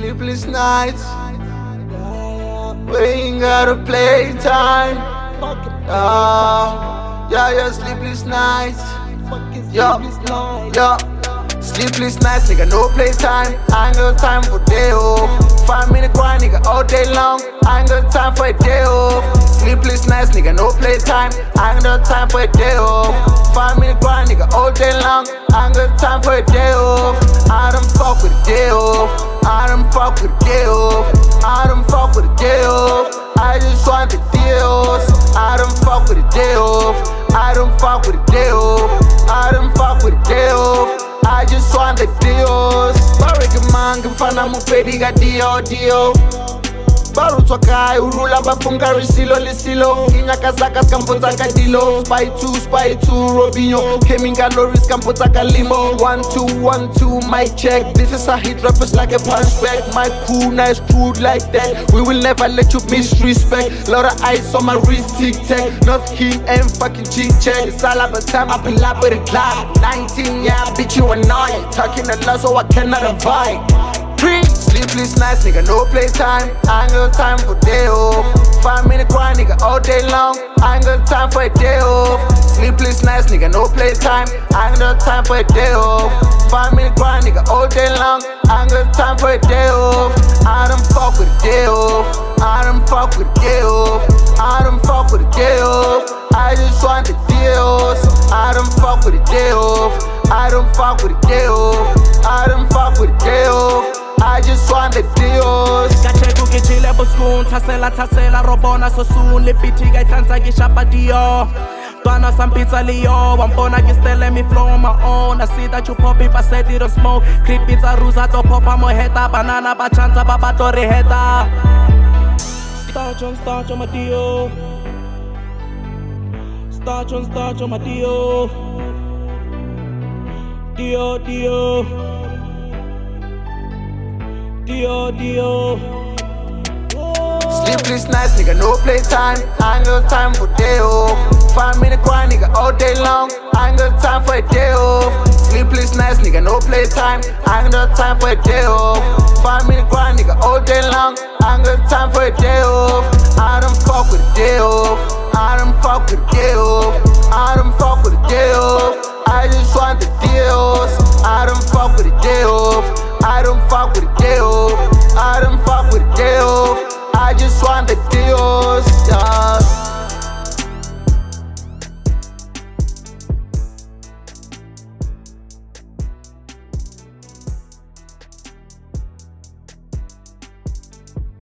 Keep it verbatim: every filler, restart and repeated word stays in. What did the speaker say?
Sleepless nights, we ain't gotta play time. Uh, yeah, yeah, sleepless nights. Yo, yo, sleepless nights, nigga, no play time. I ain't got time for day off. Five minute grind, nigga, all day long. I ain't got time for a day off. Sleepless nights, nigga, no play time. I ain't got time for a day off. Five minute grind, nigga, all day long. I ain't got time for a day off. I don't fuck with a day off. I don't fuck with a day off. I don't fuck with a day off. I just want the deals. I don't fuck with a day off. I don't fuck with a day off. I don't fuck with a day off. I just want the deals. Barriga man, mfana mupedi ga dio dio. Barutswa kai urula bafunga risilo lisilo. Inyaka zaka skampotsa ka dilo. Spy two, spy two, Robinho. Keminga loris skampotsa ka limo. One two, one two, mic check. This is a hit, rappers like a punch back. My crew nice crude like that. We will never let you misrespect. Lot of ice on my wrist, tic tac. Not key and fucking cheek check. It's all about time, I pull up with a clock. nineteen, yeah, bitch, you annoying. Talking a lot, so I cannot avoid. Sleepless nights, nigga, no play time. I ain't got time for day off. Five minute grind, nigga, all day long. I ain't got time for a day off. Sleepless nights, nigga, no play time. I ain't got time for a day off. Five minute grind, nigga, all day long. I ain't got time for a day off. I don't fuck with a day off. I don't fuck with a day off. I don't fuck with a day off. I just want the deals. I don't fuck with a day off. I don't fuck with a day off. I don't fuck with a day off. I just want the deals. Kacheku kichile buskun, tasela tasela robona so soon. Lipiti gay tanza gishapa dio. Dwana some pizza leo, wampona gistele me flow on my own. I see that you pop it, but said it don't smoke. Clip pizza rusa to popa mojeta, banana bachanta baba torrejeta. Starch on starch on my dio. Starch on starch on my dio. Dio dio. Dio, Dio. Sleepless nights, nigga, no play time. I ain't got time for day off. Five minute grind, nigga, all day long. I ain't got time for a day off. Sleepless nights, nigga, no play time. I ain't got time for a day off. Five minute grind, nigga, all day long. I ain't got time for a day off. I don't fuck with a day off. I don't fuck with a day off. I don't fuck with a day off. I just want the deals.